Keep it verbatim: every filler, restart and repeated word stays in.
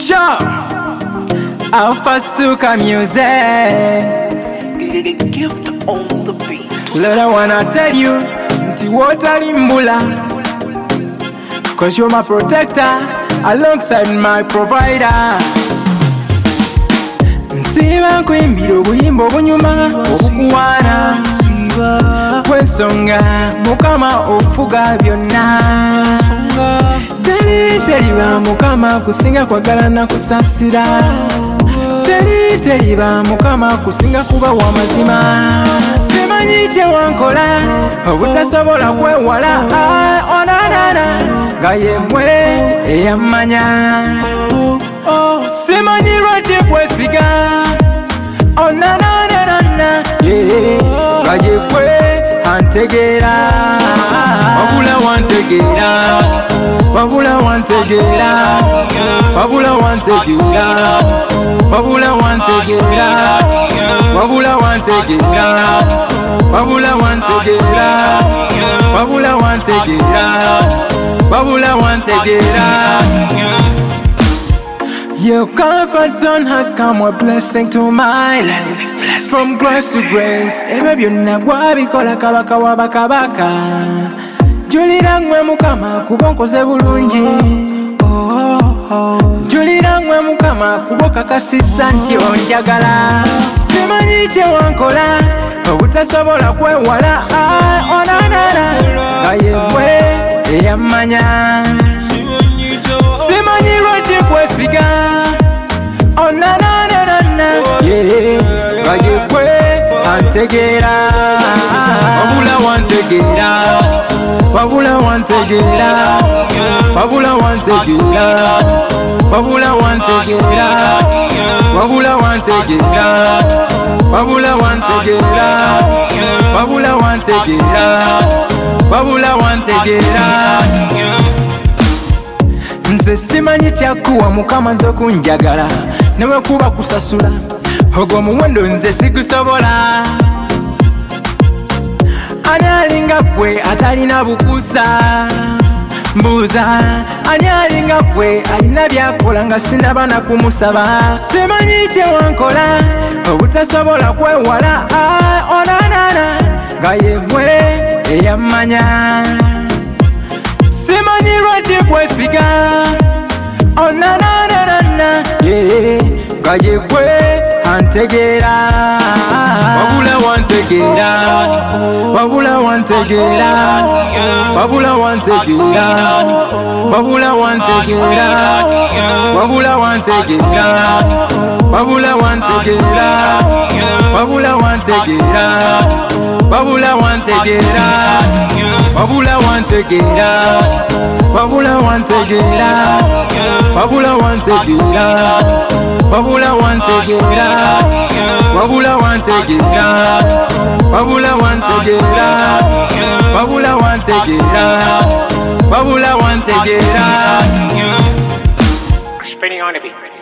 Sure. Alpha Suka music. Gift on the beat. Lord, I wanna tell you, nti wotalimbula, cause you're my protector alongside my provider. Nsiba nkwimbira obuyimba obunyuma obukuwaana kwensonga Mukama ofuga byonna. Teri teriba Mukama kusinga kwagala na kusasira. Teri teriba Mukama kusinga kuba wa mazima. Simanyi kye wankola obutasobola kwewala onanana nga yemmwe eyammanya. Simanyi lwaki kwesiga onananana nga yekwe antegeera. Wabula wantegeera, wabula wantegeera, wabula wantegeera, wabula wantegeera, wabula wantegeera, wabula wantegeera, wabula wantegeera, wabula wantegeera. Your comfort zone has come a blessing to my life. From grace to grace, ebyo byonna gwabikola kabaka wa bakabaka. Julira ngwe Mukama kuba nkoze bulungi. Julira ngwe Mukama kuba okakasizza nti onjagala. Simanyi kye wankola obutasobola kwewala onanana nga yemmwe eyammanya. Simanyi lwaki kwesiga onananana nga yekwe antegeera. Wabula wantegeera, wabula wantegeera, wabula wantegeera, wabula wantegeera, wabula wantegeera, wabula wantegeera, wabula wantegeera, wabula wantegeera. Nze simanyi kyakuwa Mukama nze okunjagala newe kuba kusasula ogwo muwendo nze sigusobola. Ani alinga gwe atalina bukusa? Mbuuza, ani alinga gwe alina byakola nga sinaba na kumusaba? Simanyi kye wankola obutasobola kwewala onanana nga yemmwe eyammanya. Simanyi lwaki kwesiga onananana nga yekwe antegeera. Wabula wantegeera, wabula wantegeera, wabula wantegeera, wabula wantegeera, wabula wantegeera, wabula wantegeera, wabula wantegeera, wabula wantegeera, wabula wantegeera, wabula wantegeera, wabula wantegeera, wabula wantegeera, wabula wantegeera, wabula wantegeera, wabula wantegeera, wabula wantegeera. Spinning on the beat.